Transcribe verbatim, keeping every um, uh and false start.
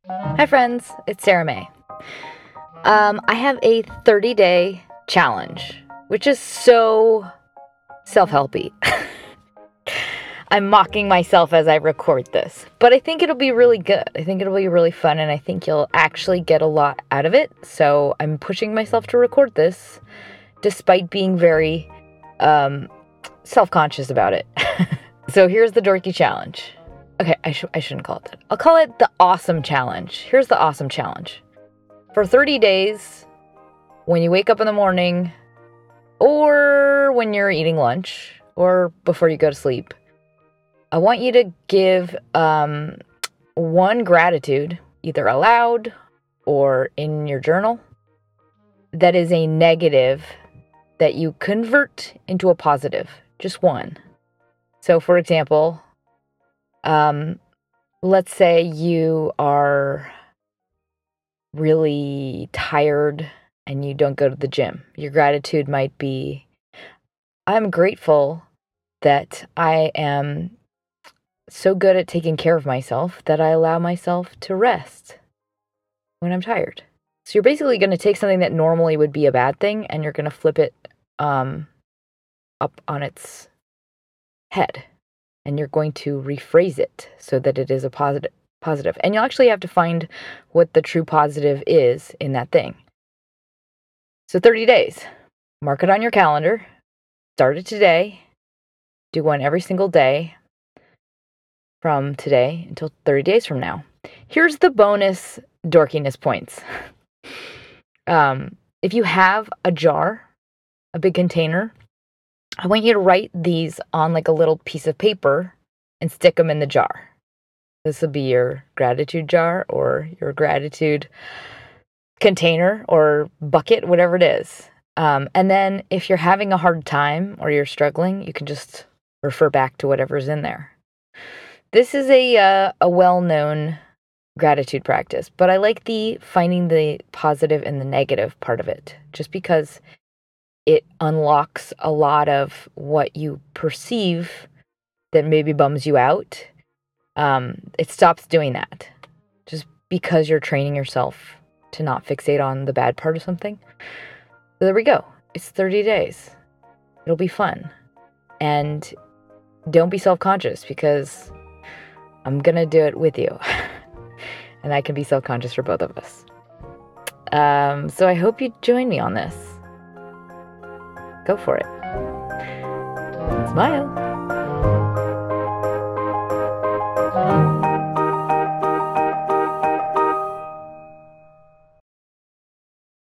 Hi, friends. It's Sarah May. Um, I have a thirty-day challenge, which is so self-helpy. I'm mocking myself as I record this, but I think it'll be really good. I think it'll be really fun, and I think you'll actually get a lot out of it. So I'm pushing myself to record this, despite being very um, self-conscious about it. So here's the dorky challenge. Okay, I, sh- I shouldn't call it that. I'll call it the awesome challenge. Here's the awesome challenge. For thirty days, when you wake up in the morning, or when you're eating lunch, or before you go to sleep, I want you to give um, one gratitude, either aloud or in your journal, that is a negative that you convert into a positive. Just one. So, for example, um, let's say you are really tired and you don't go to the gym. Your gratitude might be, I'm grateful that I am so good at taking care of myself that I allow myself to rest when I'm tired. So you're basically going to take something that normally would be a bad thing and you're going to flip it um, up on its head. And you're going to rephrase it so that it is a positive. Positive. And you'll actually have to find what the true positive is in that thing. So thirty days. Mark it on your calendar. Start it today. Do one every single day from today until thirty days from now. Here's the bonus dorkiness points. um, if you have a jar, a big container, I want you to write these on like a little piece of paper and stick them in the jar. This will be your gratitude jar or your gratitude container or bucket, whatever it is. Um, and then if you're having a hard time or you're struggling, you can just refer back to whatever's in there. This is a uh, a well-known gratitude practice, but I like the finding the positive and the negative part of it, just because it unlocks a lot of what you perceive that maybe bums you out. Um, it stops doing that just because you're training yourself to not fixate on the bad part of something. So there we go. It's thirty days. It'll be fun. And don't be self-conscious because I'm going to do it with you. And I can be self-conscious for both of us. Um, so I hope you join me on this. Go for it. Smile.